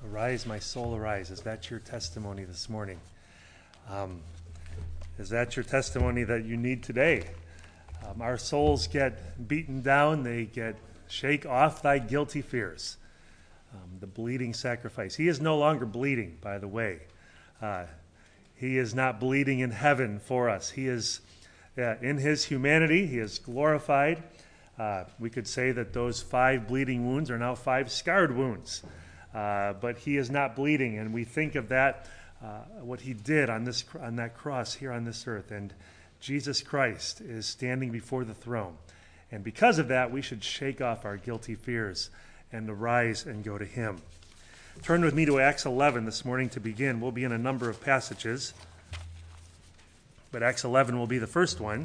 Arise, my soul, arise. Is that your testimony this morning? Is that your testimony that you need today? Our souls get beaten down. They get shake off thy guilty fears. The bleeding sacrifice. He is no longer bleeding, by the way. He is not bleeding in heaven for us. He is in his humanity. He is glorified. We could say that those 5 bleeding wounds are now 5 scarred wounds. But he is not bleeding, and we think of that, what he did on that cross here on this earth. And Jesus Christ is standing before the throne. And because of that, we should shake off our guilty fears and arise and go to him. Turn with me to Acts 11 this morning to begin. We'll be in a number of passages, but Acts 11 will be the first one.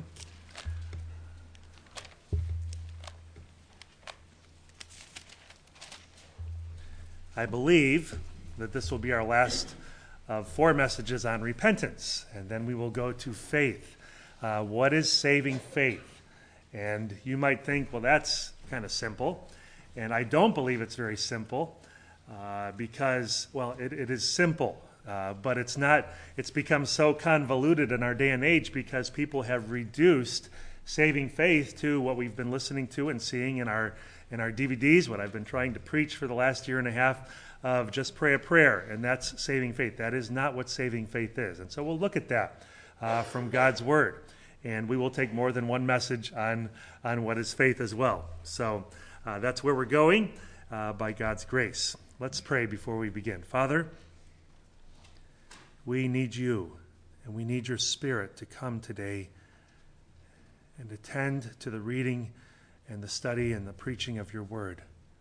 I believe that this will be our last of 4 messages on repentance, and then we will go to faith. What is saving faith? And you might think, well, that's kind of simple. And I don't believe it's very simple because, well, it is simple, but it's not. It's become so convoluted in our day and age because people have reduced saving faith to what we've been listening to and seeing in our DVDs, what I've been trying to preach for the last year and a half of just pray a prayer, and that's saving faith. That is not what saving faith is. And so we'll look at that from God's Word. And we will take more than one message on what is faith as well. So that's where we're going by God's grace. Let's pray before we begin. Father, we need you, and we need your Spirit to come today and attend to the reading and the study and the preaching of your word.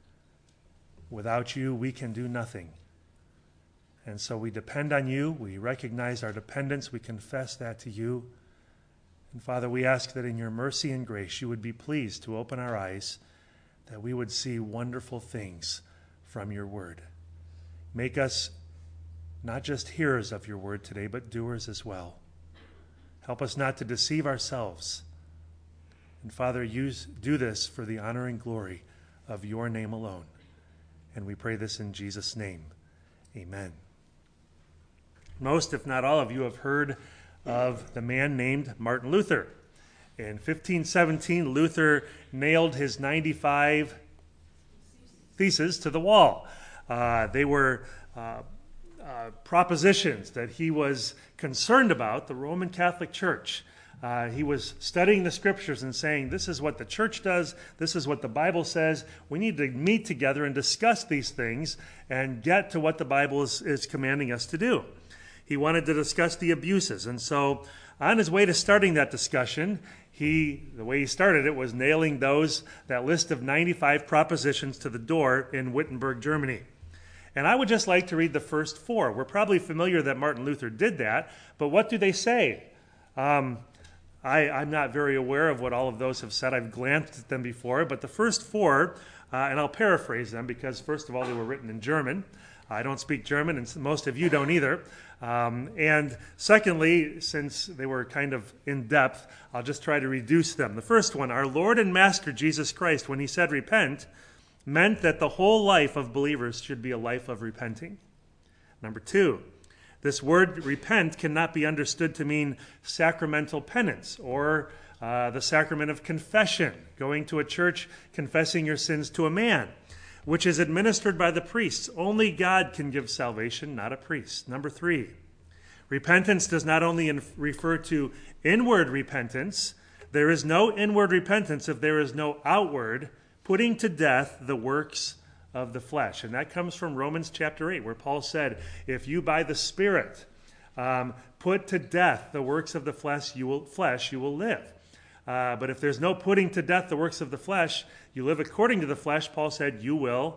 Without you, we can do nothing. And so we depend on you. We recognize our dependence. We confess that to you. And Father, we ask that in your mercy and grace, you would be pleased to open our eyes, that we would see wonderful things from your word. Make us not just hearers of your word today, but doers as well. Help us not to deceive ourselves. And Father, do this for the honor and glory of your name alone. And we pray this in Jesus' name. Amen. Most, if not all of you, have heard of the man named Martin Luther. In 1517, Luther nailed his 95 theses to the wall. They were propositions that he was concerned about the Roman Catholic Church. He was studying the scriptures and saying, this is what the church does, this is what the Bible says. We need to meet together and discuss these things and get to what the Bible is commanding us to do. He wanted to discuss the abuses. And so on his way to starting that discussion, the way he started it was nailing that list of 95 propositions to the door in Wittenberg, Germany. And I would just like to read the first 4. We're probably familiar that Martin Luther did that, but what do they say? I'm not very aware of what all of those have said. I've glanced at them before, but the first 4, and I'll paraphrase them because, first of all, they were written in German. I don't speak German, and most of you don't either. And secondly, since they were kind of in-depth, I'll just try to reduce them. The first one, our Lord and Master Jesus Christ, when he said repent, meant that the whole life of believers should be a life of repenting. Number 2, this word repent cannot be understood to mean sacramental penance or the sacrament of confession, going to a church confessing your sins to a man, which is administered by the priests. Only God can give salvation, not a priest. Number 3, repentance does not only refer to inward repentance. There is no inward repentance if there is no outward putting to death the works of the flesh. And that comes from Romans chapter 8, where Paul said, if you by the Spirit put to death the works of the flesh, you will live. But if there's no putting to death the works of the flesh, you live according to the flesh, Paul said, you will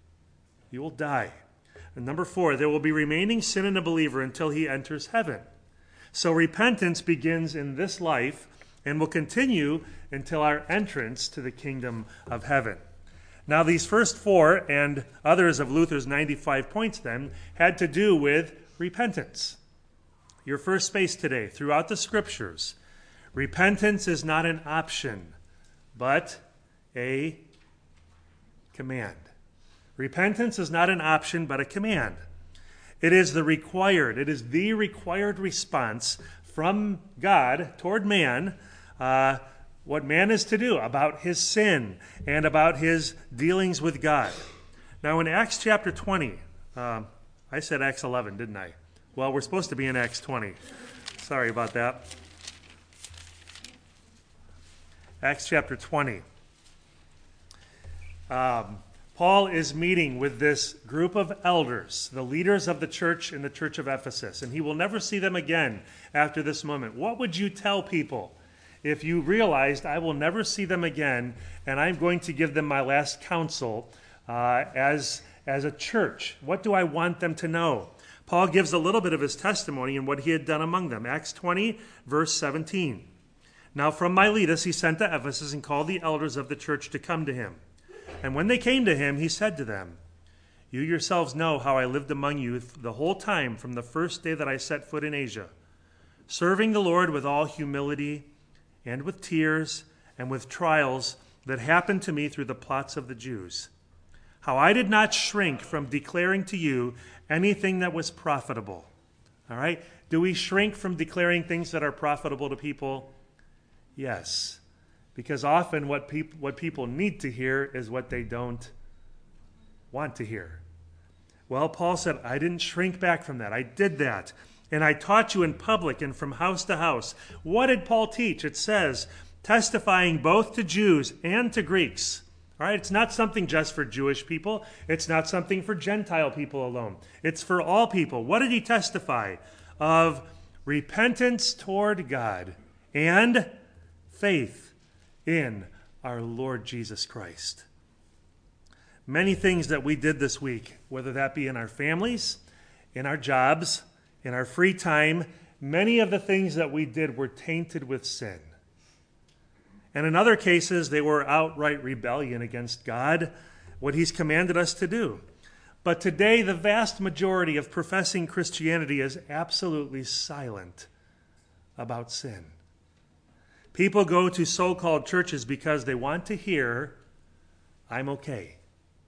die. And number 4, there will be remaining sin in a believer until he enters heaven. So repentance begins in this life and will continue until our entrance to the kingdom of heaven. Now, these first 4 and others of Luther's 95 points then had to do with repentance. Your first space today, throughout the scriptures, repentance is not an option, but a command. Repentance is not an option, but a command. It is the required response from God toward man, what man is to do about his sin and about his dealings with God. Now in Acts chapter 20, I said Acts 11, didn't I? Well, we're supposed to be in Acts 20. Sorry about that. Acts chapter 20. Paul is meeting with this group of elders, the leaders of the church in the church of Ephesus, and he will never see them again after this moment. What would you tell people if you realized I will never see them again and I'm going to give them my last counsel as a church? What do I want them to know? Paul gives a little bit of his testimony and what he had done among them. Acts 20, verse 17. Now from Miletus he sent to Ephesus and called the elders of the church to come to him. And when they came to him, he said to them, "You yourselves know how I lived among you the whole time from the first day that I set foot in Asia, serving the Lord with all humility and with tears and with trials that happened to me through the plots of the Jews. How I did not shrink from declaring to you anything that was profitable." All right? Do we shrink from declaring things that are profitable to people? Yes. Because often what people need to hear is what they don't want to hear. Well, Paul said, I didn't shrink back from that. I did that. And I taught you in public and from house to house. What did Paul teach? It says, testifying both to Jews and to Greeks. All right, it's not something just for Jewish people. It's not something for Gentile people alone. It's for all people. What did he testify? Of repentance toward God and faith in our Lord Jesus Christ. Many things that we did this week, whether that be in our families, in our jobs, in our free time, many of the things that we did were tainted with sin. And in other cases, they were outright rebellion against God, what he's commanded us to do. But today, the vast majority of professing Christianity is absolutely silent about sin. People go to so-called churches because they want to hear, I'm okay.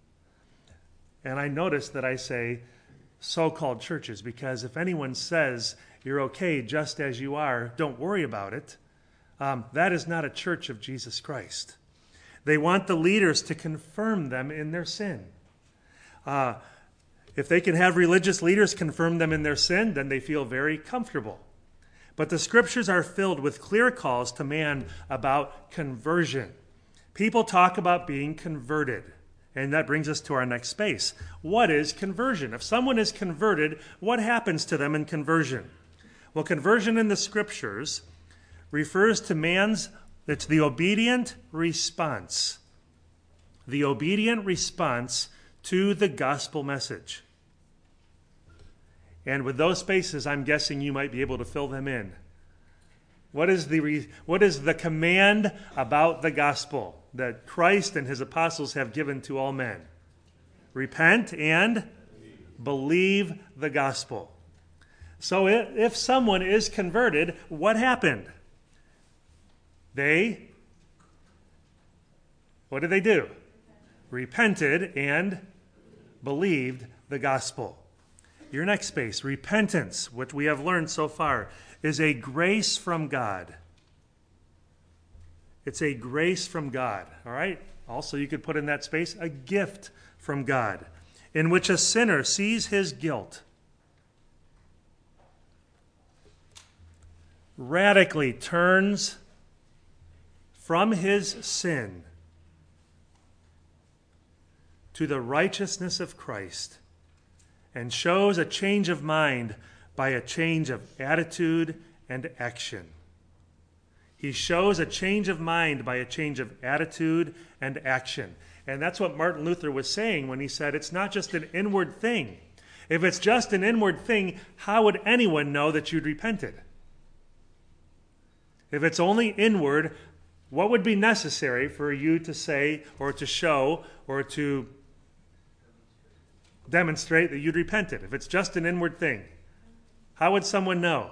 And I notice that I say so-called churches because if anyone says you're okay just as you are, don't worry about it, that is not a church of Jesus Christ. They want the leaders to confirm them in their sin. If they can have religious leaders confirm them in their sin, then they feel very comfortable. But the scriptures are filled with clear calls to man about conversion. People talk about being converted. And that brings us to our next space. What is conversion? If someone is converted, what happens to them in conversion? Well, conversion in the scriptures refers to it's the obedient response. The obedient response to the gospel message. And with those spaces, I'm guessing you might be able to fill them in. What is the command about the gospel that Christ and his apostles have given to all men? Repent and believe the gospel. So if someone is converted, what happened? What did they do? Repented and believed the gospel. Your next space, repentance, what we have learned so far, is a grace from God. It's a grace from God, all right? Also, you could put in that space, a gift from God, in which a sinner sees his guilt, radically turns from his sin to the righteousness of Christ, and shows a change of mind by a change of attitude and action. He shows a change of mind by a change of attitude and action. And that's what Martin Luther was saying when he said it's not just an inward thing. If it's just an inward thing, how would anyone know that you'd repented? If it's only inward, what would be necessary for you to say or to show or to demonstrate that you'd repented? If it's just an inward thing, how would someone know?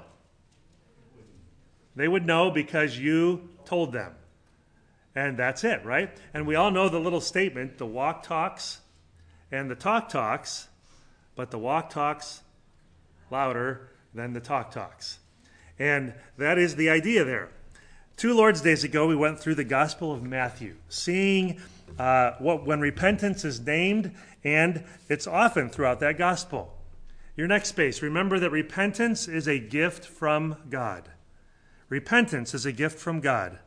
They would know because you told them. And that's it, right? And we all know the little statement, the walk talks and the talk talks, but the walk talks louder than the talk talks. And that is the idea there. 2 Lord's Days ago, we went through the Gospel of Matthew, seeing when repentance is named, and it's often throughout that Gospel. Your next space, remember that repentance is a gift from God. Repentance is a gift from God.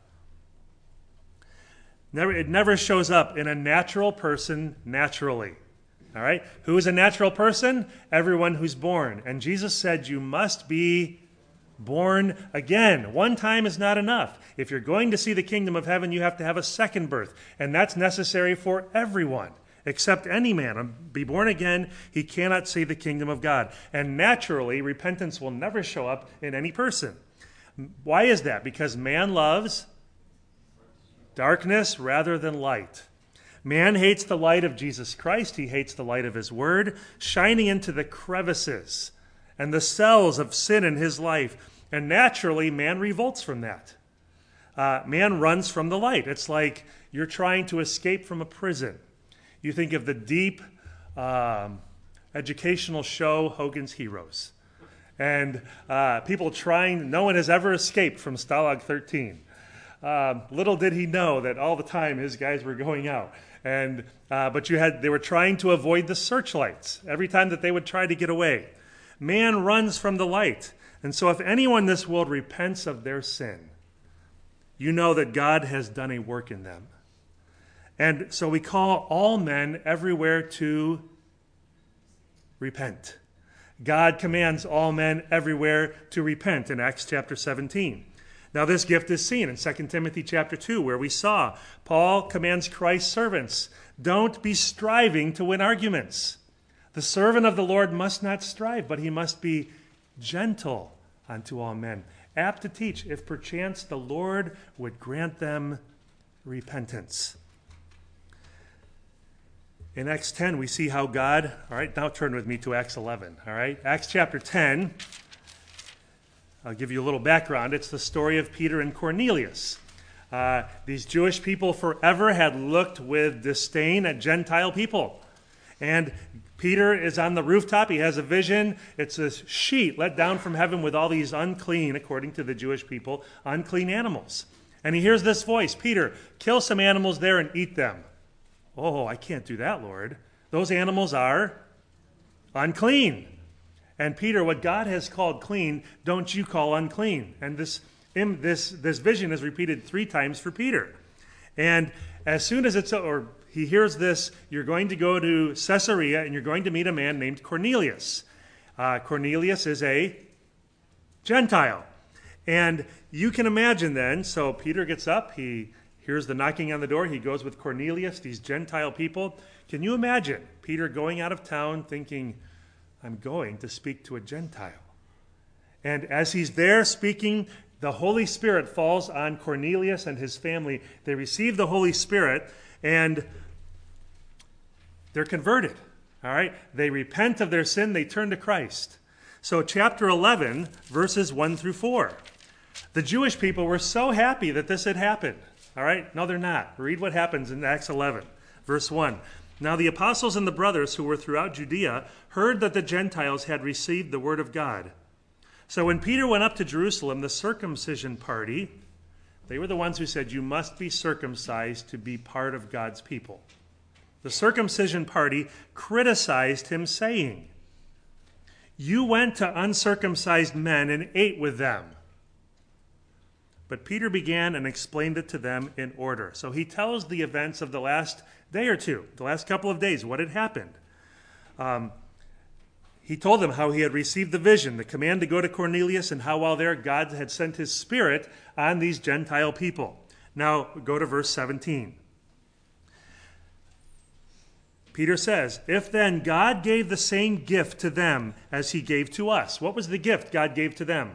It never shows up in a natural person naturally. All right? Who is a natural person? Everyone who's born. And Jesus said you must be born again. One time is not enough. If you're going to see the kingdom of heaven, you have to have a second birth. And that's necessary for everyone, except any man. Be born again, he cannot see the kingdom of God. And naturally, repentance will never show up in any person. Why is that? Because man loves darkness rather than light. Man hates the light of Jesus Christ. He hates the light of his word, shining into the crevices and the cells of sin in his life. And naturally, man revolts from that. Man runs from the light. It's like you're trying to escape from a prison. You think of the deep educational show, Hogan's Heroes. And people trying, no one has ever escaped from Stalag 13. Little did he know that all the time his guys were going out. But they were trying to avoid the searchlights every time that they would try to get away. Man runs from the light. And so if anyone in this world repents of their sin, you know that God has done a work in them. And so we call all men everywhere to repent. God commands all men everywhere to repent in Acts chapter 17. Now this gift is seen in 2 Timothy chapter 2, where we saw Paul commands Christ's servants, don't be striving to win arguments. The servant of the Lord must not strive, but he must be gentle unto all men, apt to teach, if perchance the Lord would grant them repentance. In Acts 10, we see how God, all right, now turn with me to Acts 11, all right? Acts chapter 10, I'll give you a little background. It's the story of Peter and Cornelius. These Jewish people forever had looked with disdain at Gentile people. And Peter is on the rooftop. He has a vision. It's a sheet let down from heaven with all these unclean, according to the Jewish people, unclean animals. And he hears this voice, Peter, kill some animals there and eat them. Oh, I can't do that, Lord. Those animals are unclean. And Peter, what God has called clean, don't you call unclean. And this vision is repeated 3 times for Peter. And as soon as he hears this, you're going to go to Caesarea and you're going to meet a man named Cornelius. Cornelius is a Gentile. And you can imagine then, so Peter gets up, he hears the knocking on the door, he goes with Cornelius, these Gentile people. Can you imagine Peter going out of town thinking, I'm going to speak to a Gentile? And as he's there speaking, the Holy Spirit falls on Cornelius and his family. They receive the Holy Spirit and they're converted. All right? They repent of their sin. They turn to Christ. So chapter 11, verses 1 through 4. The Jewish people were so happy that this had happened. All right? No, they're not. Read what happens in Acts 11, verse 1. Now the apostles and the brothers who were throughout Judea heard that the Gentiles had received the word of God. So when Peter went up to Jerusalem, the circumcision party, they were the ones who said, you must be circumcised to be part of God's people. The circumcision party criticized him, saying, you went to uncircumcised men and ate with them. But Peter began and explained it to them in order. So he tells the events of the last day or two, the last couple of days, what had happened. He told them how he had received the vision, the command to go to Cornelius, and how while there God had sent his Spirit on these Gentile people. Now go to verse 17. Peter says, if then God gave the same gift to them as he gave to us. What was the gift God gave to them?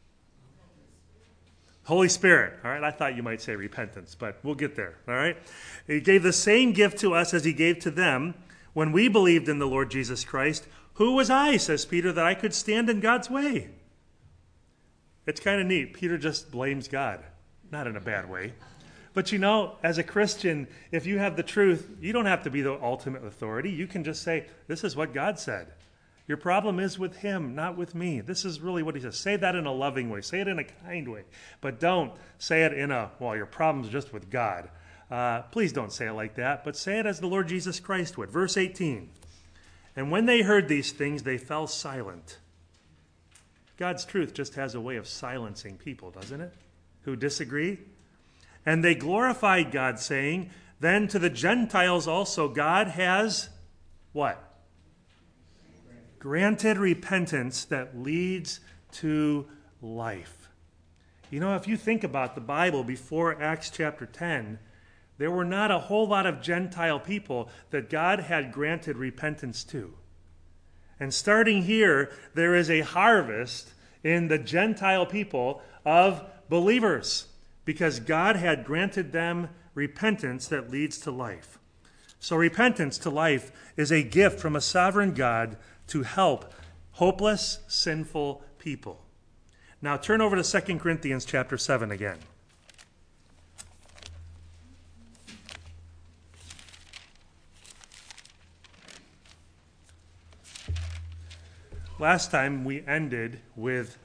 Holy Spirit. All right, I thought you might say repentance, but we'll get there. All right. He gave the same gift to us as he gave to them when we believed in the Lord Jesus Christ. Who was I, says Peter, that I could stand in God's way? It's kind of neat. Peter just blames God. Not in a bad way. But as a Christian, if you have the truth, you don't have to be the ultimate authority. You can just say, this is what God said. Your problem is with him, not with me. This is really what he says. Say that in a loving way. Say it in a kind way. But don't say it in your problem's just with God. Please don't say it like that, but say it as the Lord Jesus Christ would. Verse 18, and when they heard these things, they fell silent. God's truth just has a way of silencing people, doesn't it? Who disagree. And they glorified God, saying, then to the Gentiles also God has what? Granted repentance that leads to life. If you think about the Bible before Acts chapter 10, there were not a whole lot of Gentile people that God had granted repentance to. And starting here, there is a harvest in the Gentile people of believers because God had granted them repentance that leads to life. So repentance to life is a gift from a sovereign God to help hopeless, sinful people. Now turn over to 2 Corinthians chapter 7 again. Last time we ended with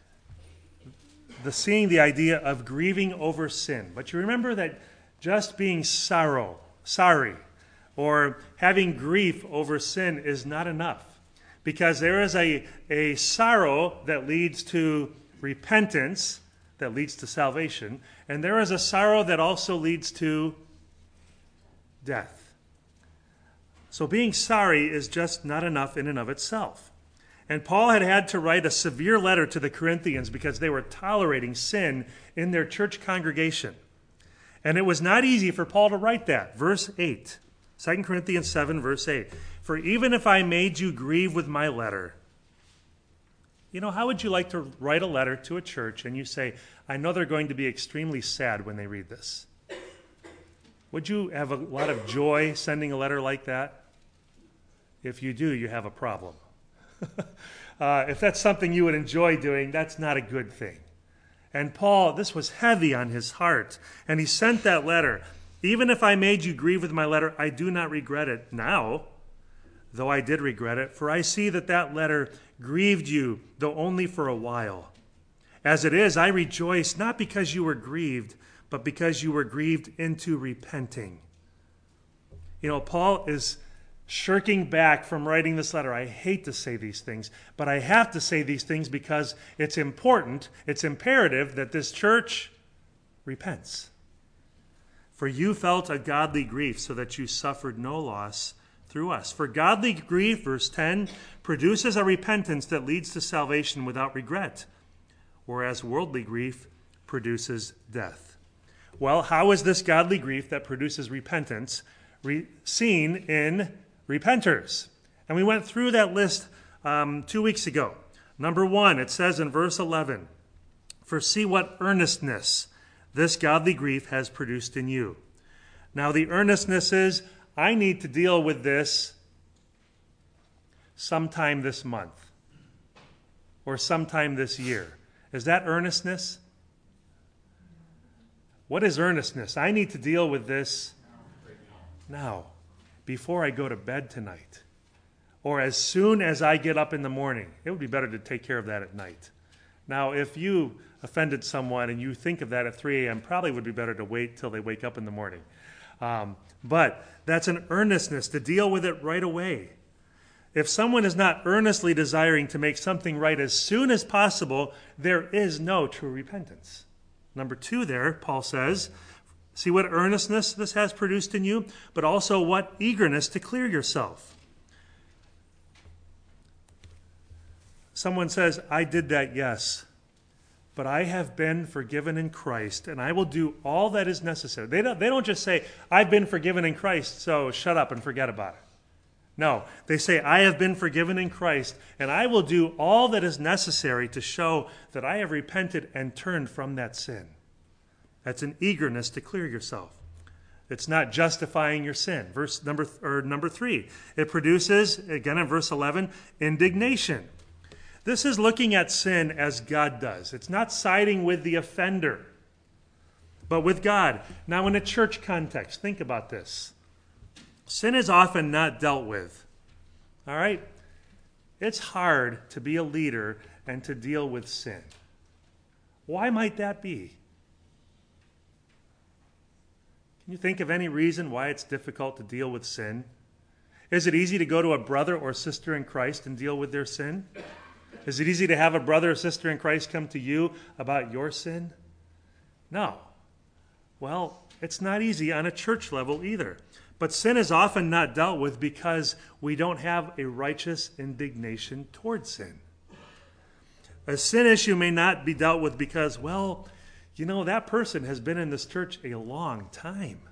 seeing the idea of grieving over sin. But you remember that just being sorry, or having grief over sin is not enough. Because there is a sorrow that leads to repentance, that leads to salvation, and there is a sorrow that also leads to death. So being sorry is just not enough in and of itself. And Paul had to write a severe letter to the Corinthians because they were tolerating sin in their church congregation. And it was not easy for Paul to write that. Verse 8, 2 Corinthians 7, verse 8. For even if I made you grieve with my letter. How would you like to write a letter to a church and you say, I know they're going to be extremely sad when they read this? Would you have a lot of joy sending a letter like that? If you do, you have a problem. If that's something you would enjoy doing, that's not a good thing. And Paul, this was heavy on his heart, and he sent that letter. Even if I made you grieve with my letter, I do not regret it now, though I did regret it, for I see that letter grieved you, though only for a while. As it is, I rejoice, not because you were grieved, but because you were grieved into repenting. Paul is shirking back from writing this letter. I hate to say these things, but I have to say these things because it's important, it's imperative that this church repents. For you felt a godly grief so that you suffered no loss through us. For godly grief, verse 10, produces a repentance that leads to salvation without regret, whereas worldly grief produces death. Well, how is this godly grief that produces repentance seen in repenters? And we went through that list 2 weeks ago. Number 1, it says in verse 11, for see what earnestness this godly grief has produced in you. Now the earnestness is, I need to deal with this sometime this month or sometime this year. Is that earnestness? What is earnestness? I need to deal with this now, before I go to bed tonight, or as soon as I get up in the morning. It would be better to take care of that at night. Now, if you offended someone and you think of that at 3 a.m., probably would be better to wait till they wake up in the morning. But that's an earnestness to deal with it right away. If someone is not earnestly desiring to make something right as soon as possible, there is no true repentance. Number 2 there, Paul says, see what earnestness this has produced in you, but also what eagerness to clear yourself. Someone says, I did that, yes, but I have been forgiven in Christ, and I will do all that is necessary. They don't just say, I've been forgiven in Christ, so shut up and forget about it. No, they say, I have been forgiven in Christ, and I will do all that is necessary to show that I have repented and turned from that sin. That's an eagerness to clear yourself. It's not justifying your sin. Verse number 3, it produces, again in verse 11, indignation. This is looking at sin as God does. It's not siding with the offender. but with God. Now, in a church context, think about this. Sin is often not dealt with. All right? It's hard to be a leader and to deal with sin. Why might that be? Can you think of any reason why it's difficult to deal with sin? Is it easy to go to a brother or sister in Christ and deal with their sin? Is it easy to have a brother or sister in Christ come to you about your sin? No. Well, it's not easy on a church level either. But sin is often not dealt with because we don't have a righteous indignation towards sin. A sin issue may not be dealt with because, well, you know, that person has been in this church a long time.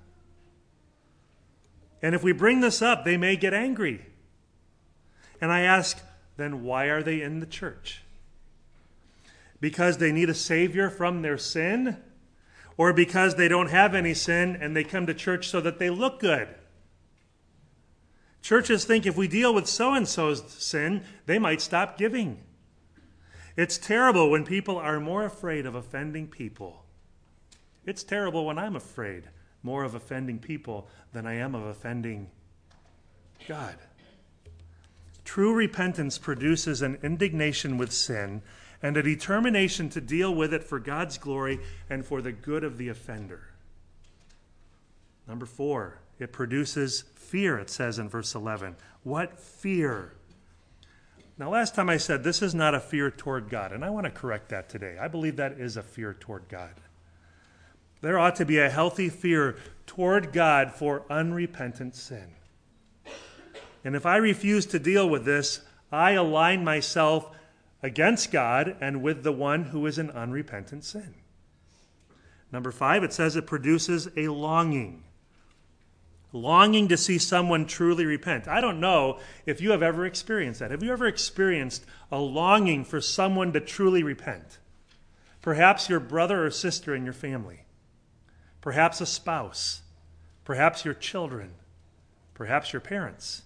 And if we bring this up, they may get angry. And I ask, then why are they in the church? Because they need a Savior from their sin? Or because they don't have any sin and they come to church so that they look good? Churches think if we deal with so-and-so's sin, they might stop giving. It's terrible when people are more afraid of offending people. It's terrible when I'm afraid more of offending people than I am of offending God. True repentance produces an indignation with sin and a determination to deal with it for God's glory and for the good of the offender. Number 4, it produces fear, it says in verse 11. What fear? Now, last time I said this is not a fear toward God, and I want to correct that today. I believe that is a fear toward God. There ought to be a healthy fear toward God for unrepentant sin. And if I refuse to deal with this, I align myself against God and with the one who is in unrepentant sin. Number 5, it says it produces a longing. Longing to see someone truly repent. I don't know if you have ever experienced that. Have you ever experienced a longing for someone to truly repent? Perhaps your brother or sister in your family. Perhaps a spouse. Perhaps your children. Perhaps your parents.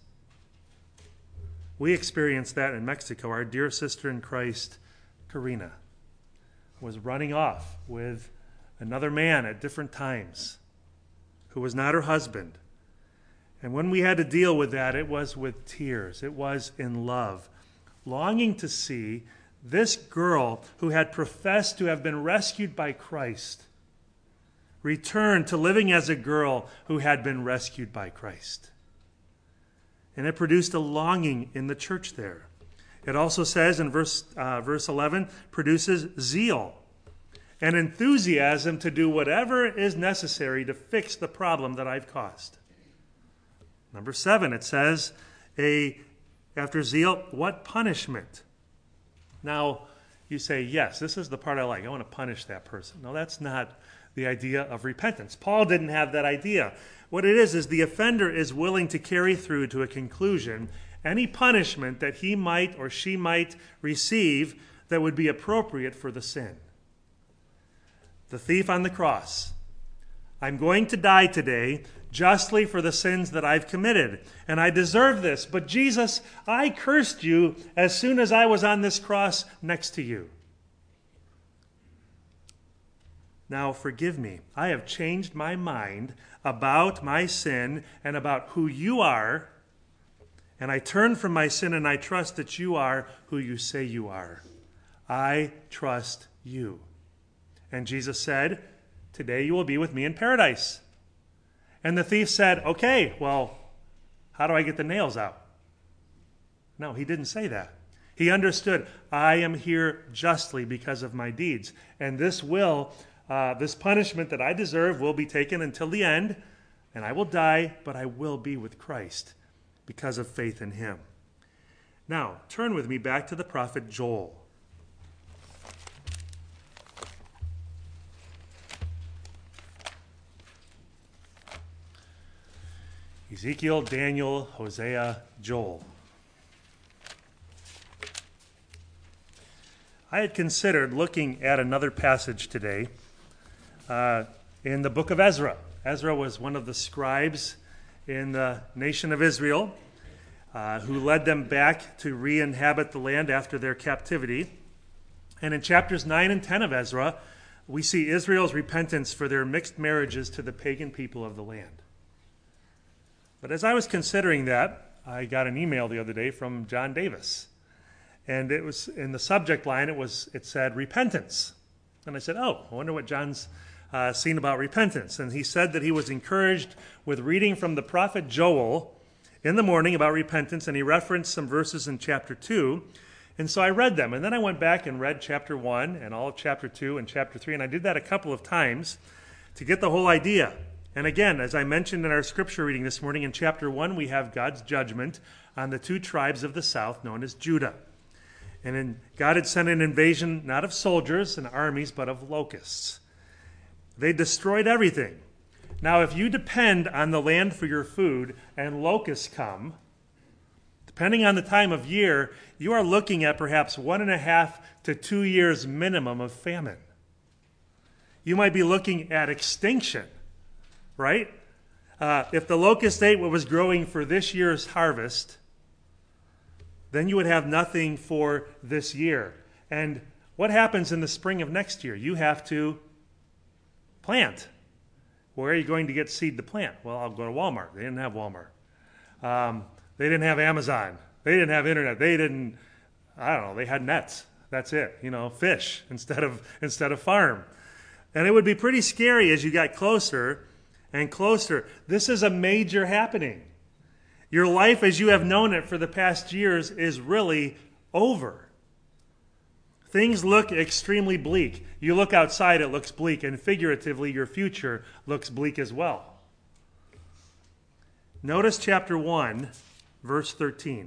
We experienced that in Mexico. Our dear sister in Christ, Karina, was running off with another man at different times who was not her husband. And when we had to deal with that, it was with tears. It was in love, longing to see this girl who had professed to have been rescued by Christ return to living as a girl who had been rescued by Christ. And it produced a longing in the church there. It also says in verse 11, produces zeal and enthusiasm to do whatever is necessary to fix the problem that I've caused. Number 7, it says, after zeal, what punishment? Now, you say, yes, this is the part I like. I want to punish that person. No, that's not the idea of repentance. Paul didn't have that idea. What it is the offender is willing to carry through to a conclusion any punishment that he might or she might receive that would be appropriate for the sin. The thief on the cross. I'm going to die today justly for the sins that I've committed, and I deserve this. But Jesus, I cursed you as soon as I was on this cross next to you. Now forgive me. I have changed my mind about my sin and about who you are, and I turn from my sin and I trust that you are who you say you are. I trust you. And Jesus said, today you will be with me in paradise. And the thief said, okay, well, how do I get the nails out? No, he didn't say that. He understood, I am here justly because of my deeds. And this punishment that I deserve will be taken until the end, and I will die, but I will be with Christ because of faith in him. Now, turn with me back to the prophet Joel. Ezekiel, Daniel, Hosea, Joel. I had considered looking at another passage today in the book of Ezra. Ezra was one of the scribes in the nation of Israel who led them back to re-inhabit the land after their captivity. And in chapters 9 and 10 of Ezra, we see Israel's repentance for their mixed marriages to the pagan people of the land. But as I was considering that, I got an email the other day from John Davis. And it was in the subject line, it said repentance. And I said, oh, I wonder what John's seen about repentance. And he said that he was encouraged with reading from the prophet Joel in the morning about repentance, and he referenced some verses in chapter 2. And so I read them, and then I went back and read chapter 1 and all of chapter 2 and chapter 3, and I did that a couple of times to get the whole idea. And again, as I mentioned in our scripture reading this morning, in chapter 1 we have God's judgment on the 2 tribes of the south known as Judah. And then God had sent an invasion not of soldiers and armies, but of locusts. They destroyed everything. Now, if you depend on the land for your food and locusts come, depending on the time of year, you are looking at perhaps 1.5 to 2 years minimum of famine. You might be looking at extinction, right? If the locust ate what was growing for this year's harvest, then you would have nothing for this year. And what happens in the spring of next year? You have to plant. Where are you going to get seed to plant? Well, I'll go to Walmart. They didn't have Walmart. They didn't have Amazon. They didn't have internet. They had nets. That's it. Fish instead of farm. And it would be pretty scary as you got closer and closer. This is a major happening. Your life as you have known it for the past years is really over. Things look extremely bleak. You look outside, it looks bleak, and figuratively, your future looks bleak as well. Notice chapter 1, verse 13.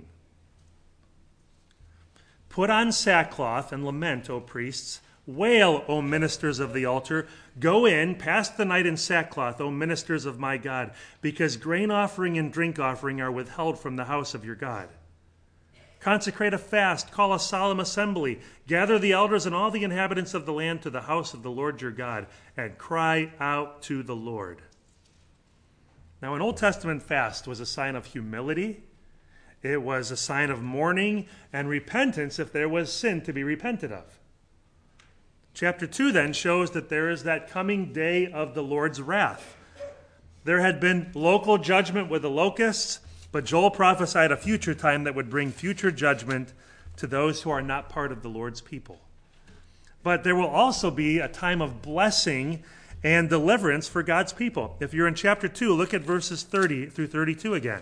Put on sackcloth and lament, O priests. Wail, O ministers of the altar. Go in, pass the night in sackcloth, O ministers of my God, because grain offering and drink offering are withheld from the house of your God. Consecrate a fast, call a solemn assembly, gather the elders and all the inhabitants of the land to the house of the Lord your God, and cry out to the Lord. Now, an Old Testament fast was a sign of humility. It was a sign of mourning and repentance if there was sin to be repented of. Chapter 2 then shows that there is that coming day of the Lord's wrath. There had been local judgment with the locusts, but Joel prophesied a future time that would bring future judgment to those who are not part of the Lord's people. But there will also be a time of blessing and deliverance for God's people. If you're in chapter 2, look at verses 30 through 32 again.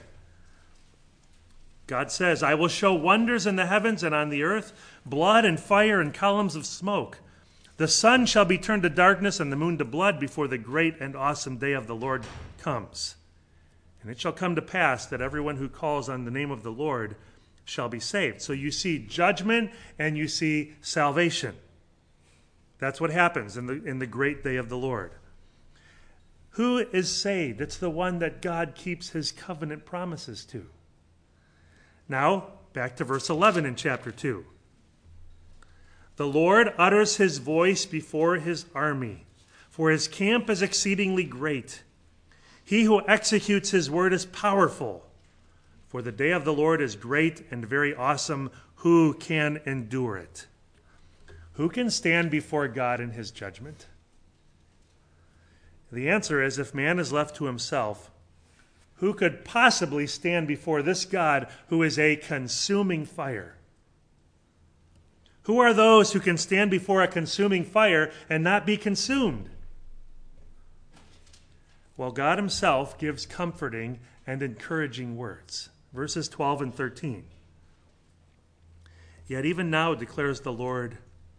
God says, I will show wonders in the heavens and on the earth, blood and fire and columns of smoke. The sun shall be turned to darkness and the moon to blood before the great and awesome day of the Lord comes. And it shall come to pass that everyone who calls on the name of the Lord shall be saved. So you see judgment and you see salvation. That's what happens in the great day of the Lord. Who is saved? It's the one that God keeps his covenant promises to. Now, back to verse 11 in chapter 2. The Lord utters his voice before his army, for his camp is exceedingly great. He who executes his word is powerful, for the day of the Lord is great and very awesome. Who can endure it? Who can stand before God in his judgment? The answer is, if man is left to himself, who could possibly stand before this God who is a consuming fire? Who are those who can stand before a consuming fire and not be consumed? Well, God himself gives comforting and encouraging words. Verses 12 and 13. Yet even now, declares the Lord,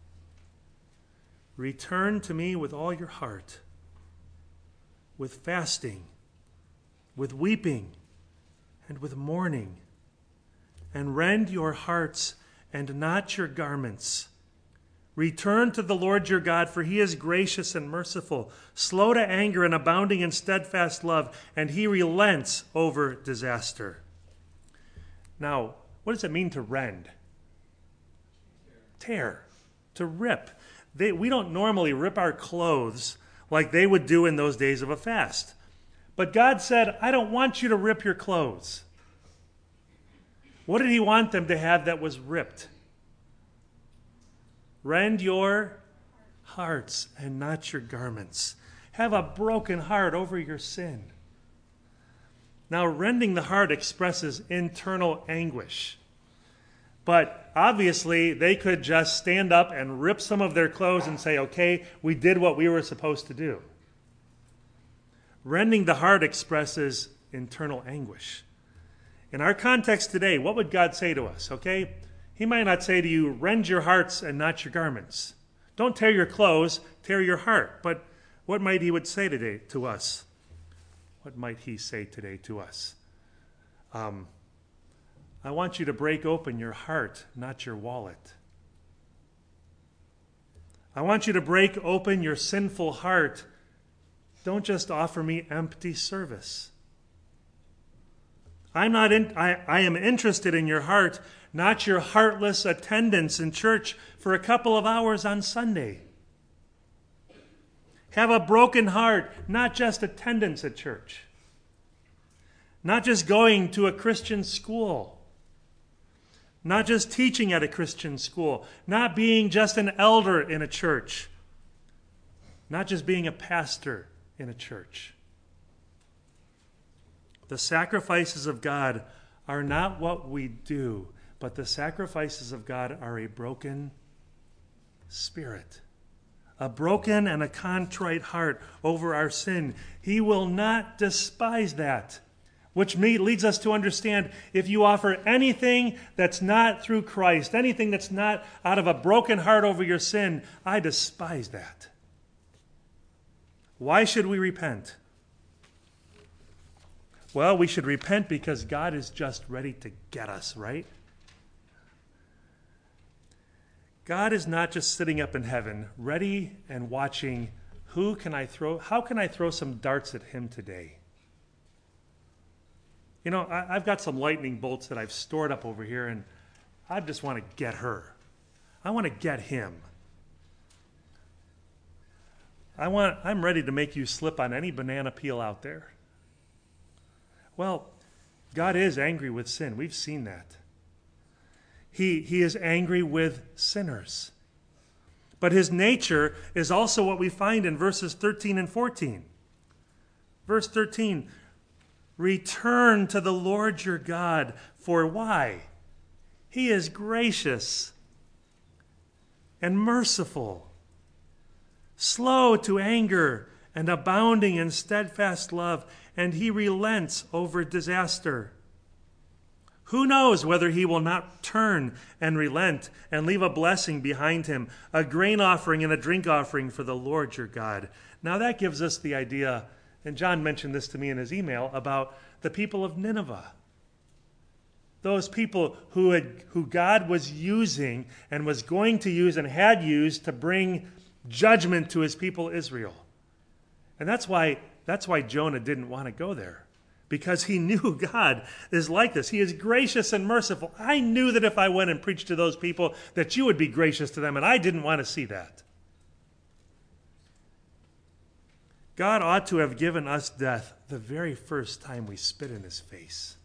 return to me with all your heart, with fasting, with weeping, and with mourning, and rend your hearts and not your garments. Return to the Lord your God, for he is gracious and merciful, slow to anger and abounding in steadfast love, and he relents over disaster. Now, what does it mean to rend? Tear, to rip. We don't normally rip our clothes like they would do in those days of a fast. But God said, I don't want you to rip your clothes. What did he want them to have that was ripped? Rend your hearts and not your garments. Have a broken heart over your sin. Now, rending the heart expresses internal anguish. But obviously, they could just stand up and rip some of their clothes and say, okay, we did what we were supposed to do. Rending the heart expresses internal anguish. In our context today, what would God say to us? Okay, He might not say to you, rend your hearts and not your garments. Don't tear your clothes, tear your heart. But what might He would say today to us? What might He say today to us? I want you to break open your heart, not your wallet. I want you to break open your sinful heart. Don't just offer me empty service. I am interested in your heart, not your heartless attendance in church for a couple of hours on Sunday. Have a broken heart, not just attendance at church. Not just going to a Christian school. Not just teaching at a Christian school. Not being just an elder in a church. Not just being a pastor in a church. The sacrifices of God are not what we do, but the sacrifices of God are a broken spirit. A broken and a contrite heart over our sin. He will not despise that. Which leads us to understand, if you offer anything that's not through Christ, anything that's not out of a broken heart over your sin, I despise that. Why should we repent? Well, we should repent because God is just ready to get us, right? God is not just sitting up in heaven, ready and watching, how can I throw some darts at Him today? You know, I've got some lightning bolts that I've stored up over here, and I just want to get her. I want to get him. I'm ready to make you slip on any banana peel out there. Well, God is angry with sin. We've seen that. He is angry with sinners. But His nature is also what we find in verses 13 and 14. Verse 13, return to the Lord your God, for why? He is gracious and merciful, slow to anger and abounding in steadfast love, and He relents over disaster. Who knows whether He will not turn and relent and leave a blessing behind Him, a grain offering and a drink offering for the Lord your God. Now that gives us the idea, and John mentioned this to me in his email, about the people of Nineveh. Those people who God was using and was going to use and had used to bring judgment to His people Israel. And that's why Jonah didn't want to go there. Because he knew God is like this. He is gracious and merciful. I knew that if I went and preached to those people that you would be gracious to them, and I didn't want to see that. God ought to have given us death the very first time we spit in His face.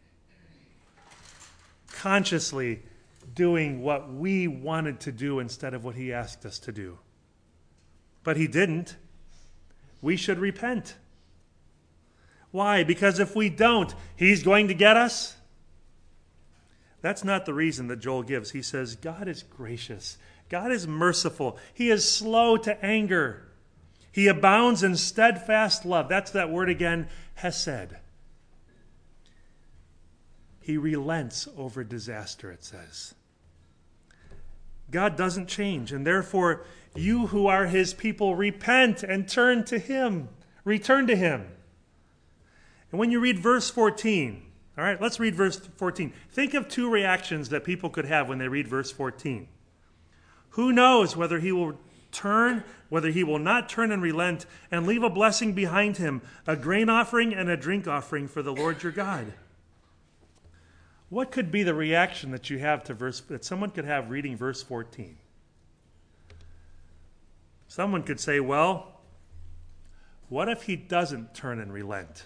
Consciously doing what we wanted to do instead of what He asked us to do. But He didn't. We should repent. Why? Because if we don't, He's going to get us? That's not the reason that Joel gives. He says, God is gracious. God is merciful. He is slow to anger. He abounds in steadfast love. That's that word again, hesed. He relents over disaster, it says. God doesn't change, and therefore you who are His people, repent and turn to Him. Return to Him. And when you read verse 14, all right, let's read verse 14. Think of two reactions that people could have when they read verse 14. Who knows whether He will turn, whether He will not turn and relent and leave a blessing behind Him, a grain offering and a drink offering for the Lord your God. What could be the reaction that you have to that someone could have reading verse 14? Someone could say, well, what if He doesn't turn and relent?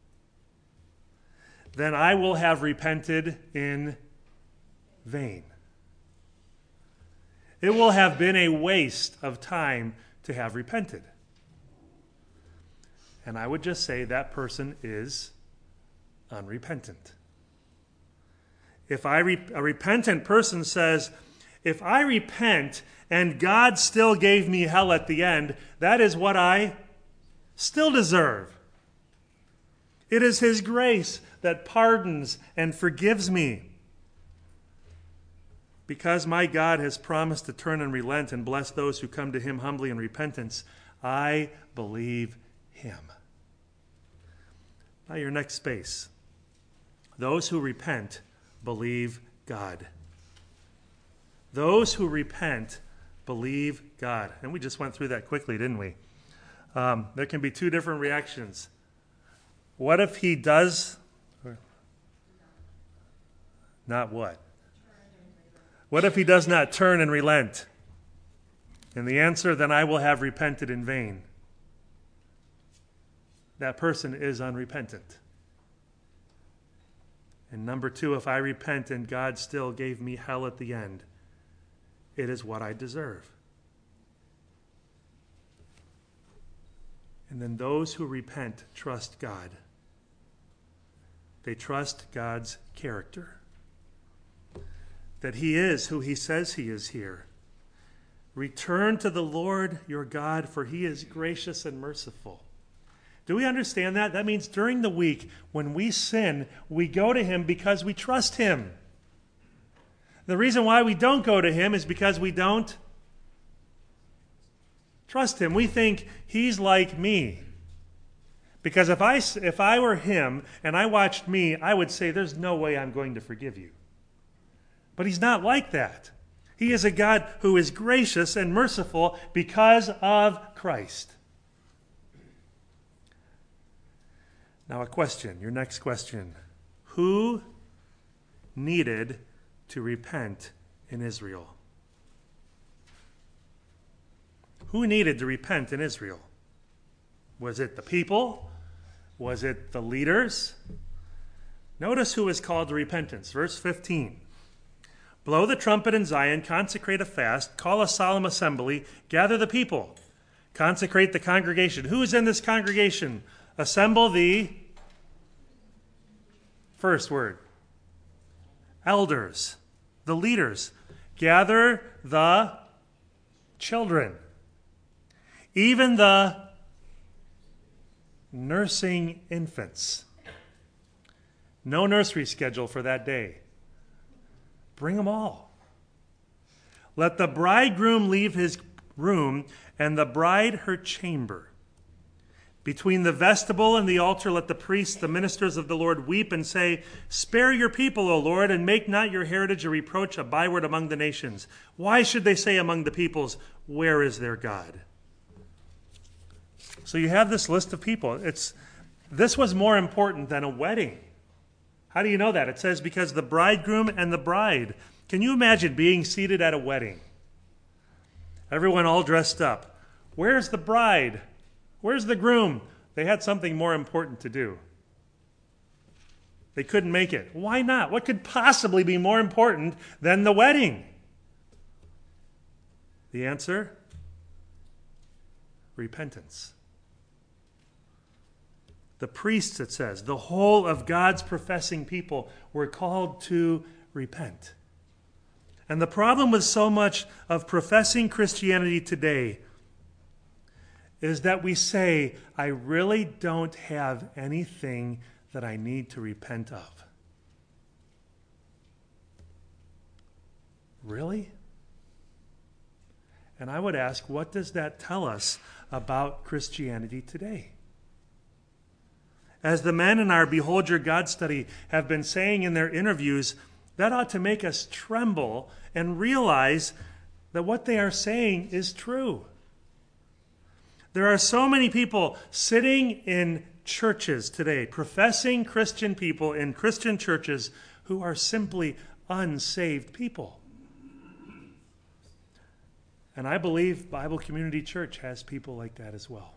Then I will have repented in vain. It will have been a waste of time to have repented. And I would just say that person is unrepentant. If a repentant person says, if I repent and God still gave me hell at the end, that is what I still deserve. It is His grace that pardons and forgives me. Because my God has promised to turn and relent and bless those who come to Him humbly in repentance, I believe Him. Now your next space. Those who repent believe God. Those who repent believe God. And we just went through that quickly, didn't we? There can be two different reactions. What if he does? Not what? What if he does not turn and relent? And the answer, then I will have repented in vain. That person is unrepentant. And number two, if I repent and God still gave me hell at the end, it is what I deserve. And then those who repent trust God. They trust God's character. That He is who He says He is here. Return to the Lord your God, for He is gracious and merciful. Do we understand that? That means during the week, when we sin, we go to Him because we trust Him. The reason why we don't go to Him is because we don't trust Him. We think He's like me. Because if I were Him and I watched me, I would say, there's no way I'm going to forgive you. But He's not like that. He is a God who is gracious and merciful because of Christ. Now a question, your next question. Who needed to repent in Israel? Who needed to repent in Israel? Was it the people? Was it the leaders? Notice who is called to repentance. Verse 15. Blow the trumpet in Zion, consecrate a fast, call a solemn assembly, gather the people, consecrate the congregation. Who is in this congregation? Assemble the first word. Elders, the leaders. Gather the children. Even the nursing infants. No nursery schedule for that day. Bring them all. Let the bridegroom leave his room and the bride her chamber. Between the vestibule and the altar, let the priests, the ministers of the Lord, weep and say, spare your people, O Lord, and make not your heritage a reproach, a byword among the nations. Why should they say among the peoples, where is their God? So you have this list of people. This was more important than a wedding. How do you know that? It says because the bridegroom and the bride. Can you imagine being seated at a wedding? Everyone all dressed up. Where's the bride? Where's the groom? They had something more important to do. They couldn't make it. Why not? What could possibly be more important than the wedding? The answer? Repentance. The priests, it says, the whole of God's professing people were called to repent. And the problem with so much of professing Christianity today is that we say, I really don't have anything that I need to repent of. Really? And I would ask, what does that tell us about Christianity today? As the men in our Behold Your God study have been saying in their interviews, that ought to make us tremble and realize that what they are saying is true. There are so many people sitting in churches today, professing Christian people in Christian churches who are simply unsaved people. And I believe Bible Community Church has people like that as well.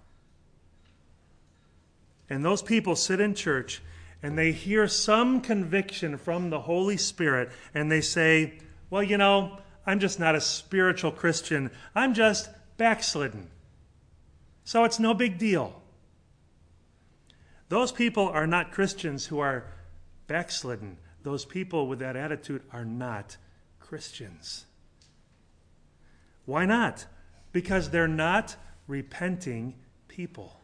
And those people sit in church and they hear some conviction from the Holy Spirit and they say, well, I'm just not a spiritual Christian. I'm just backslidden. So it's no big deal. Those people are not Christians who are backslidden. Those people with that attitude are not Christians. Why not? Because they're not repenting people.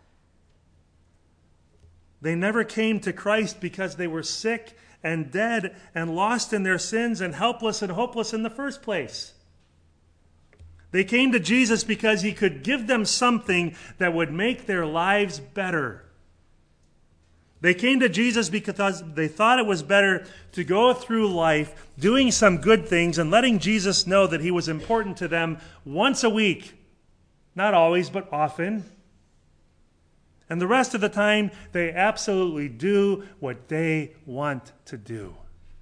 They never came to Christ because they were sick and dead and lost in their sins and helpless and hopeless in the first place. They came to Jesus because he could give them something that would make their lives better. They came to Jesus because they thought it was better to go through life doing some good things and letting Jesus know that he was important to them once a week. Not always, but often. And the rest of the time, they absolutely do what they want to do.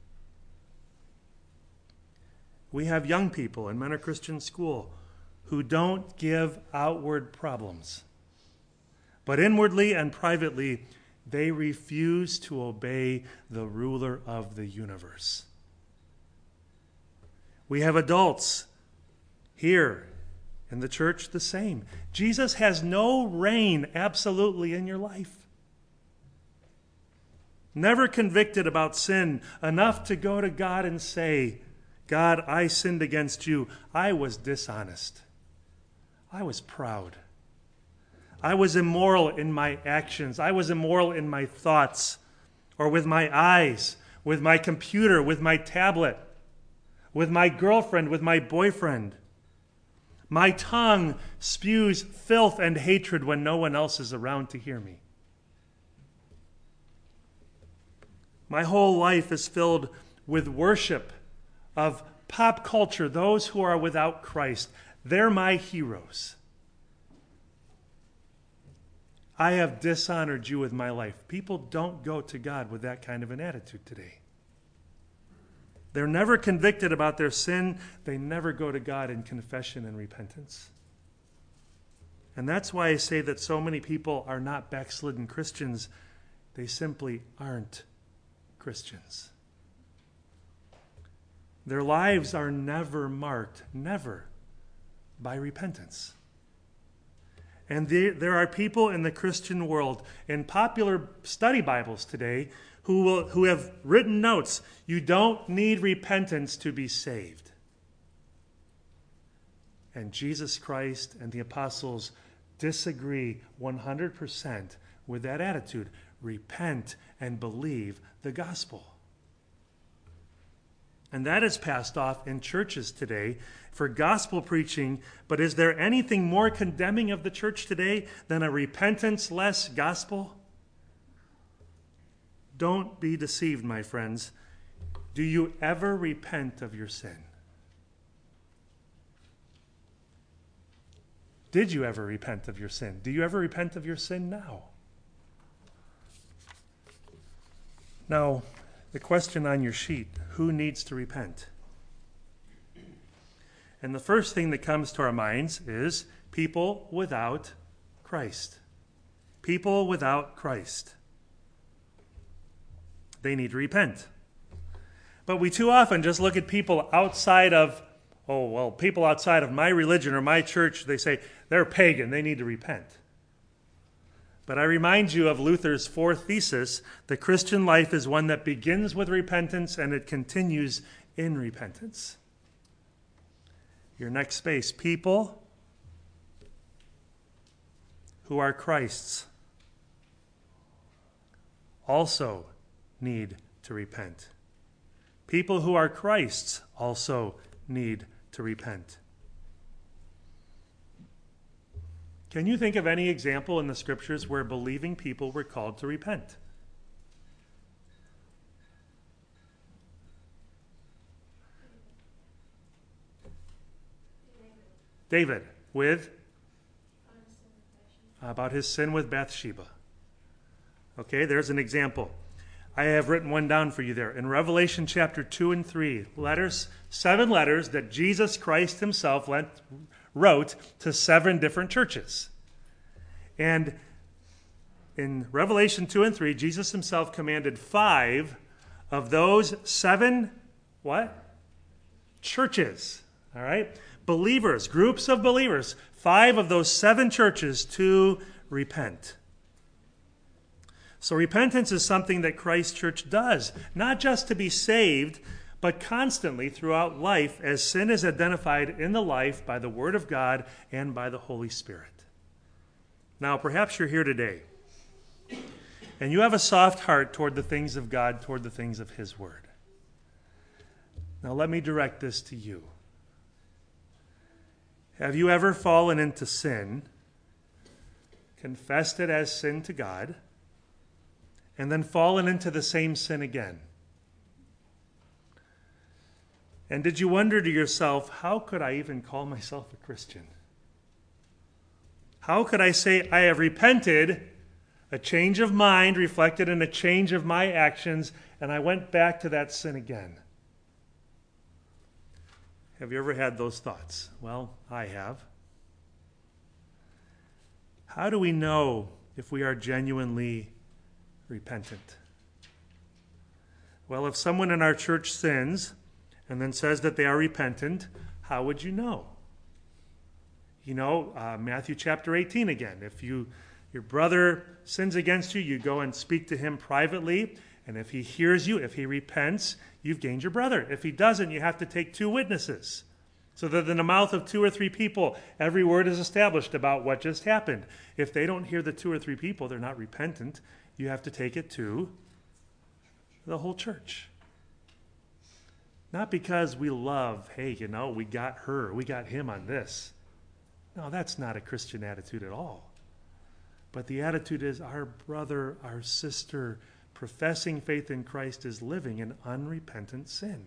We have young people in Mentor Christian School who don't give outward problems. But inwardly and privately, they refuse to obey the ruler of the universe. We have adults here in the church the same. Jesus has no reign absolutely in your life. Never convicted about sin enough to go to God and say, God, I sinned against you. I was dishonest. I was proud. I was immoral in my actions. I was immoral in my thoughts, or with my eyes, with my computer, with my tablet, with my girlfriend, with my boyfriend. My tongue spews filth and hatred when no one else is around to hear me. My whole life is filled with worship of pop culture, those who are without Christ. They're my heroes. I have dishonored you with my life. People don't go to God with that kind of an attitude today. They're never convicted about their sin. They never go to God in confession and repentance. And that's why I say that so many people are not backslidden Christians. They simply aren't Christians. Their lives are never marked, never, by repentance. And there are people in the Christian world, in popular study Bibles today, who have written notes. You don't need repentance to be saved. And Jesus Christ and the apostles disagree 100% with that attitude. Repent and believe the gospel. And that is passed off in churches today for gospel preaching. But is there anything more condemning of the church today than a repentance-less gospel? Don't be deceived, my friends. Do you ever repent of your sin? Did you ever repent of your sin? Do you ever repent of your sin now? Now, the question on your sheet, who needs to repent? And the first thing that comes to our minds is people without Christ. People without Christ. They need to repent. But we too often just look at people outside of, people outside of my religion or my church, they say they're pagan, they need to repent. But I remind you of Luther's fourth thesis: the Christian life is one that begins with repentance and it continues in repentance. Your next space, people who are Christ's also need to repent. People who are Christ's also need to repent. Can you think of any example in the scriptures where believing people were called to repent? David, with? About his sin with Bathsheba. Okay, there's an example. I have written one down for you there. In Revelation chapter 2 and 3, letters, 7 letters that Jesus Christ himself wrote to 7 different churches. And in Revelation 2 and 3, Jesus himself commanded 5 of those 7, what? Churches. All right? Believers, groups of believers, 5 of those 7 churches to repent. So repentance is something that Christ Church does, not just to be saved, but constantly throughout life as sin is identified in the life by the Word of God and by the Holy Spirit. Now, perhaps you're here today, and you have a soft heart toward the things of God, toward the things of His Word. Now, let me direct this to you. Have you ever fallen into sin, confessed it as sin to God, and then fallen into the same sin again? And did you wonder to yourself, how could I even call myself a Christian? How could I say I have repented, a change of mind reflected in a change of my actions, and I went back to that sin again? Have you ever had those thoughts? Well, I have. How do we know if we are genuinely repentant? Well, if someone in our church sins and then says that they are repentant, how would you know? You know, Matthew chapter 18 again. If your brother sins against you, you go and speak to him privately, and if he hears you, if he repents, you've gained your brother. If he doesn't, you have to take 2 witnesses, so that in the mouth of 2 or 3 people, every word is established about what just happened. If they don't hear the 2 or 3 people, they're not repentant. You have to take it to the whole church. Not because we love, hey, we got her, we got him on this. No, that's not a Christian attitude at all. But the attitude is our brother, our sister, professing faith in Christ is living in unrepentant sin.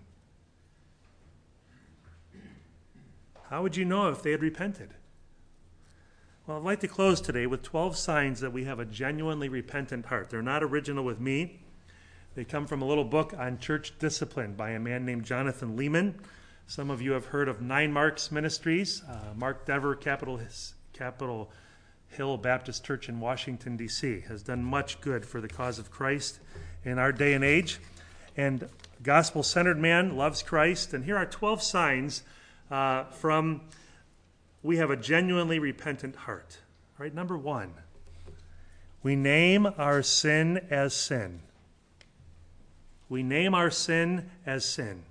How would you know if they had repented? Well, I'd like to close today with 12 signs that we have a genuinely repentant heart. They're not original with me. They come from a little book on church discipline by a man named Jonathan Leeman. Some of you have heard of 9 Marks Ministries. Mark Dever, Capitol Hill Baptist Church in Washington, D.C., has done much good for the cause of Christ in our day and age. And gospel-centered man loves Christ. And here are 12 signs from we have a genuinely repentant heart. All right, number 1, we name our sin as sin. We name our sin as sin.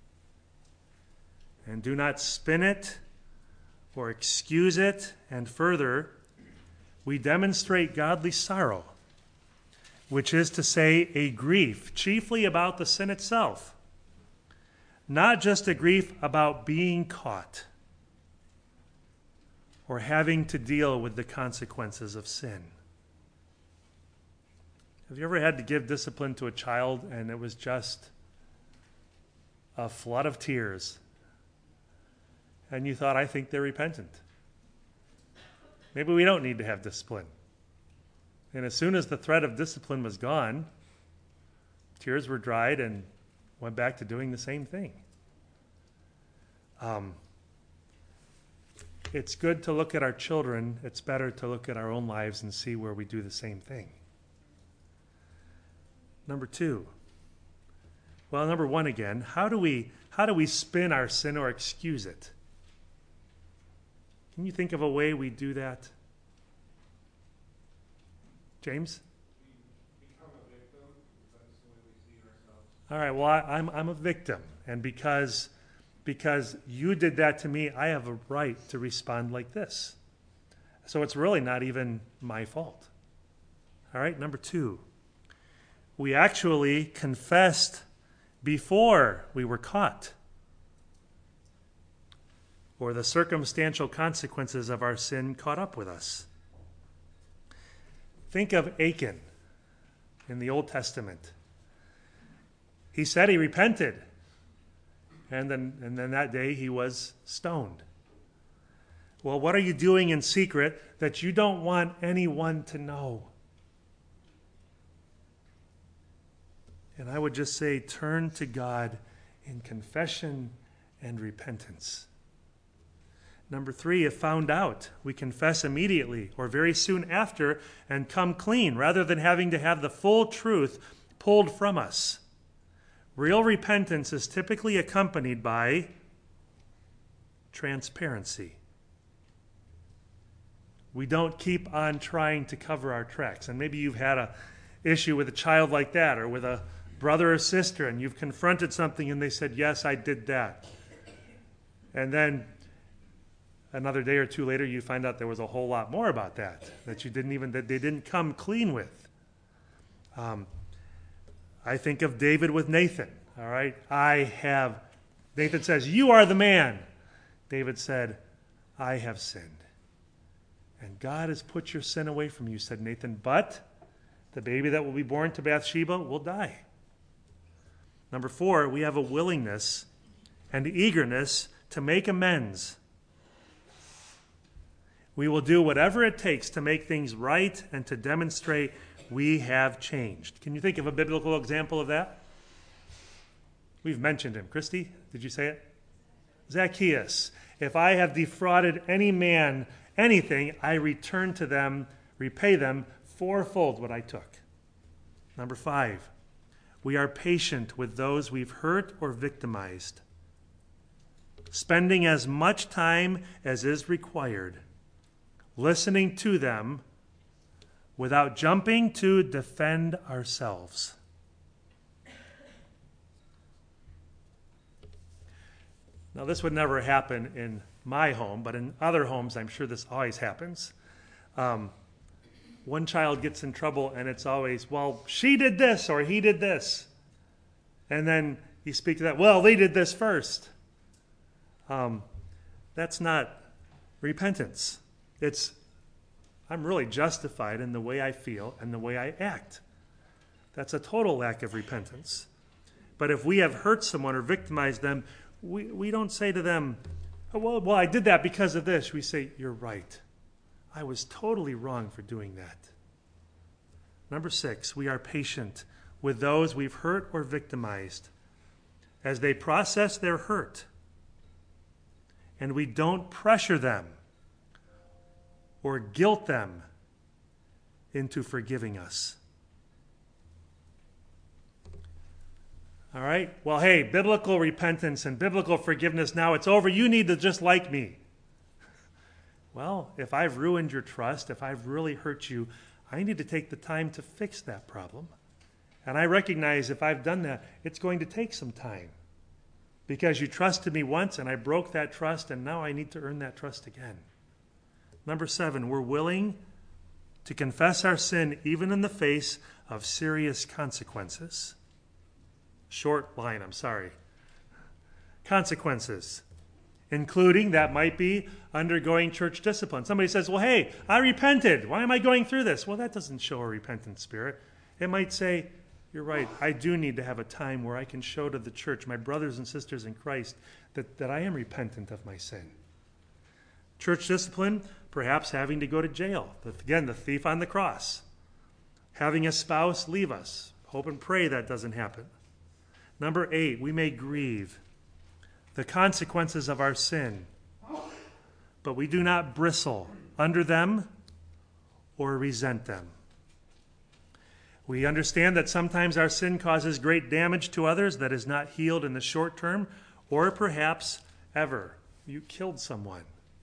And do not spin it or excuse it. And further, we demonstrate godly sorrow, which is to say a grief chiefly about the sin itself, not just a grief about being caught or having to deal with the consequences of sin. Have you ever had to give discipline to a child and it was just a flood of tears? And you thought, I think they're repentant. Maybe we don't need to have discipline. And as soon as the threat of discipline was gone, tears were dried and went back to doing the same thing. It's good to look at our children. It's better to look at our own lives and see where we do the same thing. Number 2. Well, number 1 again. How do we spin our sin or excuse it? Can you think of a way we do that? James? We become a victim because that's the way we see ourselves. All right, well, I'm a victim. And because you did that to me, I have a right to respond like this. So it's really not even my fault. All right, number 2. We actually confessed before we were caught, or the circumstantial consequences of our sin caught up with us. Think of Achan in the Old Testament. He said he repented, and then that day he was stoned. Well, what are you doing in secret that you don't want anyone to know? And I would just say, turn to God in confession and repentance. Number 3, if found out, we confess immediately or very soon after and come clean rather than having to have the full truth pulled from us. Real repentance is typically accompanied by transparency. We don't keep on trying to cover our tracks. And maybe you've had an issue with a child like that, or with a brother or sister, and you've confronted something and they said, yes, I did that. And then another day or two later, you find out there was a whole lot more about that that they didn't come clean with. I think of David with Nathan. All right, Nathan says, you are the man. David said, I have sinned. And God has put your sin away from you, said Nathan, but the baby that will be born to Bathsheba will die. Number 4, we have a willingness and eagerness to make amends. We will do whatever it takes to make things right and to demonstrate we have changed. Can you think of a biblical example of that? We've mentioned him. Christy, did you say it? Zacchaeus. If I have defrauded any man anything, I return to them, repay them fourfold what I took. Number 5, we are patient with those we've hurt or victimized, spending as much time as is required, listening to them without jumping to defend ourselves. Now, this would never happen in my home, but in other homes, I'm sure this always happens. One child gets in trouble, and it's always, well, she did this or he did this. And then you speak to that, well, they did this first. That's not repentance. It's, I'm really justified in the way I feel and the way I act. That's a total lack of repentance. But if we have hurt someone or victimized them, we don't say to them, oh, well, I did that because of this. We say, you're right. I was totally wrong for doing that. Number 6, we are patient with those we've hurt or victimized as they process their hurt. And we don't pressure them or guilt them into forgiving us. All right? Well, hey, biblical repentance and biblical forgiveness, now it's over. You need to just like me. Well, if I've ruined your trust, if I've really hurt you, I need to take the time to fix that problem. And I recognize if I've done that, it's going to take some time. Because you trusted me once and I broke that trust, and now I need to earn that trust again. Number 7, we're willing to confess our sin even in the face of serious consequences. Short line, I'm sorry. Consequences, including that might be undergoing church discipline. Somebody says, well, hey, I repented. Why am I going through this? Well, that doesn't show a repentant spirit. It might say, you're right, I do need to have a time where I can show to the church, my brothers and sisters in Christ, that I am repentant of my sin. Church discipline, perhaps having to go to jail. Again, the thief on the cross. Having a spouse leave us. Hope and pray that doesn't happen. Number 8, we may grieve the consequences of our sin, but we do not bristle under them or resent them. We understand that sometimes our sin causes great damage to others that is not healed in the short term, or perhaps ever. You killed someone.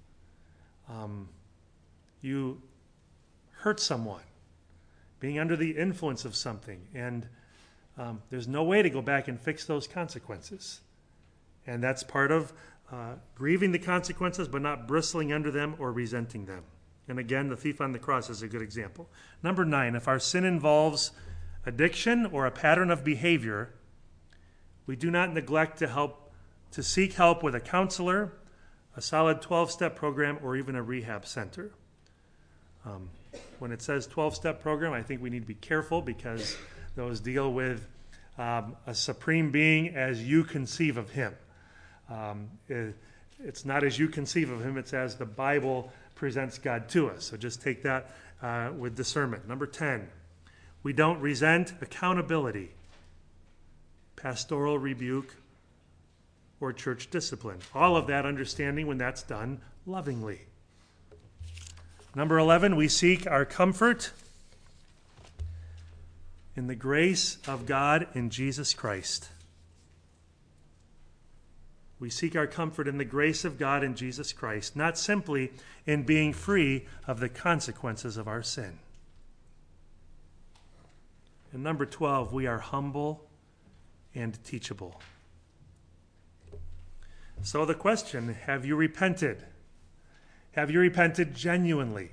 You hurt someone, being under the influence of something, and there's no way to go back and fix those consequences. And that's part of grieving the consequences, but not bristling under them or resenting them. And again, the thief on the cross is a good example. Number 9, if our sin involves addiction or a pattern of behavior, we do not neglect to seek help with a counselor, a solid 12-step program, or even a rehab center. When it says 12-step program, I think we need to be careful because those deal with a supreme being as you conceive of him. It's not as you conceive of him, it's as the Bible presents God to us. So just take that with discernment. Number 10, we don't resent accountability, pastoral rebuke, or church discipline. All of that understanding when that's done lovingly. Number 11, we seek our comfort in the grace of God in Jesus Christ. We seek our comfort in the grace of God in Jesus Christ, not simply in being free of the consequences of our sin. And number 12, we are humble and teachable. So the question, have you repented? Have you repented genuinely?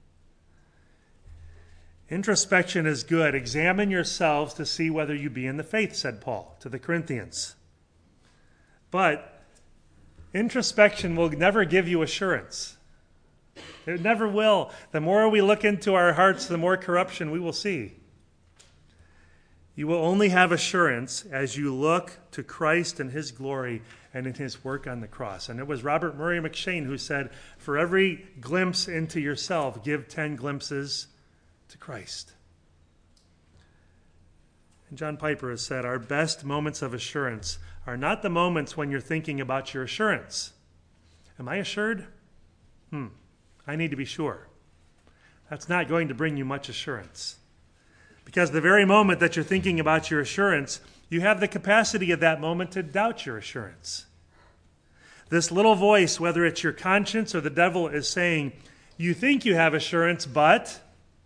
Introspection is good. Examine yourselves to see whether you be in the faith, said Paul to the Corinthians. But introspection will never give you assurance. It never will. The more we look into our hearts, the more corruption we will see. You will only have assurance as you look to Christ and his glory and in his work on the cross. And it was Robert Murray McCheyne who said, for every glimpse into yourself, give 10 glimpses to Christ. And John Piper has said, our best moments of assurance are not the moments when you're thinking about your assurance. Am I assured? I need to be sure. That's not going to bring you much assurance. Because the very moment that you're thinking about your assurance, you have the capacity at that moment to doubt your assurance. This little voice, whether it's your conscience or the devil, is saying, you think you have assurance, but...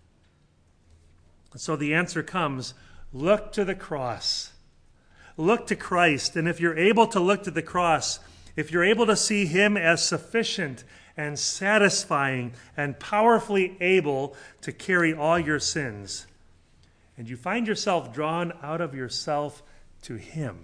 So the answer comes, look to the cross. Look to Christ. And if you're able to look to the cross, if you're able to see him as sufficient and satisfying and powerfully able to carry all your sins, and you find yourself drawn out of yourself to him,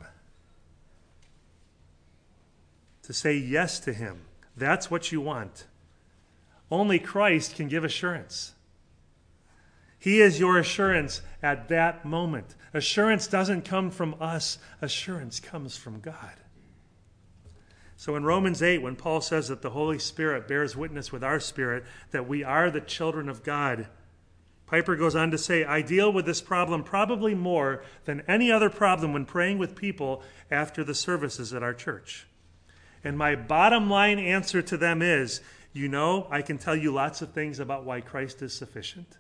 to say yes to him, that's what you want. Only Christ can give assurance. He is your assurance at that moment. Assurance doesn't come from us. Assurance comes from God. So in Romans 8, when Paul says that the Holy Spirit bears witness with our spirit that we are the children of God, Piper goes on to say, I deal with this problem probably more than any other problem when praying with people after the services at our church. And my bottom line answer to them is, I can tell you lots of things about why Christ is sufficient.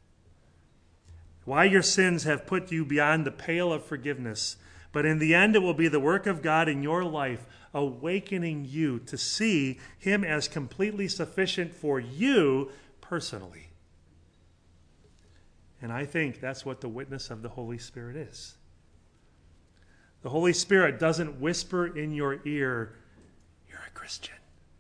Why your sins have put you beyond the pale of forgiveness. But in the end, it will be the work of God in your life, awakening you to see him as completely sufficient for you personally. And I think that's what the witness of the Holy Spirit is. The Holy Spirit doesn't whisper in your ear, you're a Christian.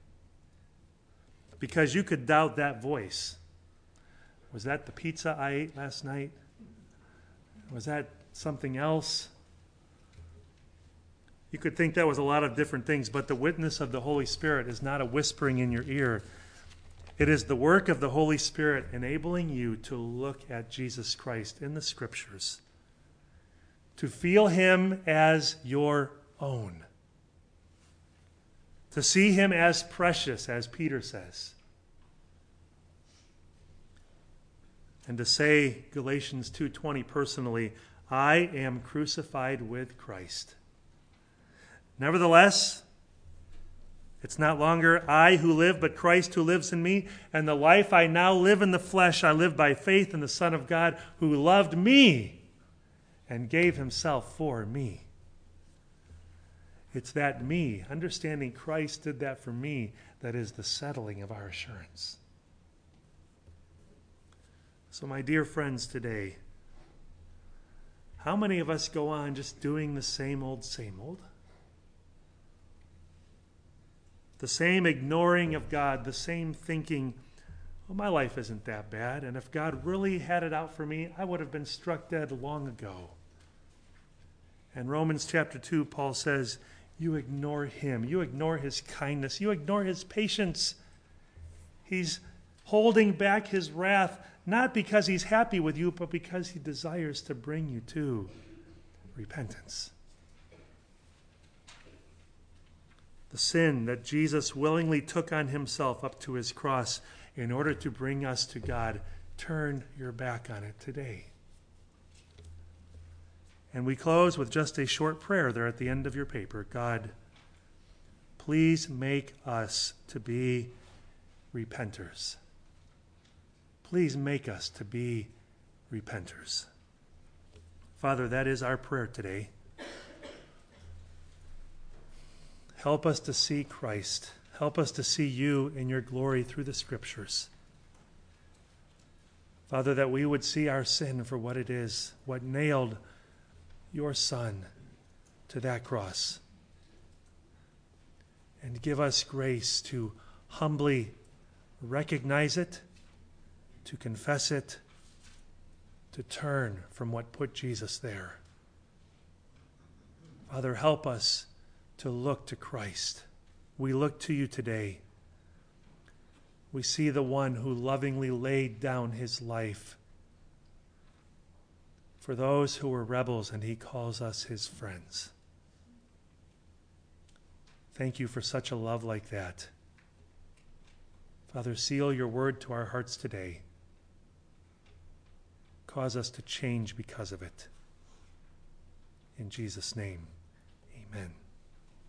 Because you could doubt that voice. Was that the pizza I ate last night? Was that something else? You could think that was a lot of different things, but the witness of the Holy Spirit is not a whispering in your ear. It is the work of the Holy Spirit enabling you to look at Jesus Christ in the Scriptures, to feel him as your own, to see him as precious, as Peter says, and to say, Galatians 2:20 personally, I am crucified with Christ. Nevertheless, it's not longer I who live, but Christ who lives in me. And the life I now live in the flesh, I live by faith in the Son of God who loved me and gave himself for me. It's that me, understanding Christ did that for me, that is the settling of our assurance. So my dear friends today, how many of us go on just doing the same old, same old? The same ignoring of God, the same thinking, well, my life isn't that bad, and if God really had it out for me, I would have been struck dead long ago. And Romans chapter 2, Paul says, you ignore him, you ignore his kindness, you ignore his patience. He's holding back his wrath, not because he's happy with you, but because he desires to bring you to repentance. The sin that Jesus willingly took on himself up to his cross in order to bring us to God, turn your back on it today. And we close with just a short prayer there at the end of your paper. God, please make us to be repenters. Please make us to be repenters. Father, that is our prayer today. Help us to see Christ. Help us to see you in your glory through the Scriptures. Father, that we would see our sin for what it is, what nailed your Son to that cross. And give us grace to humbly recognize it, to confess it, to turn from what put Jesus there. Father, help us to look to Christ. We look to you today. We see the one who lovingly laid down his life for those who were rebels, and he calls us his friends. Thank you for such a love like that. Father, seal your word to our hearts today. Cause us to change because of it. In Jesus' name, amen.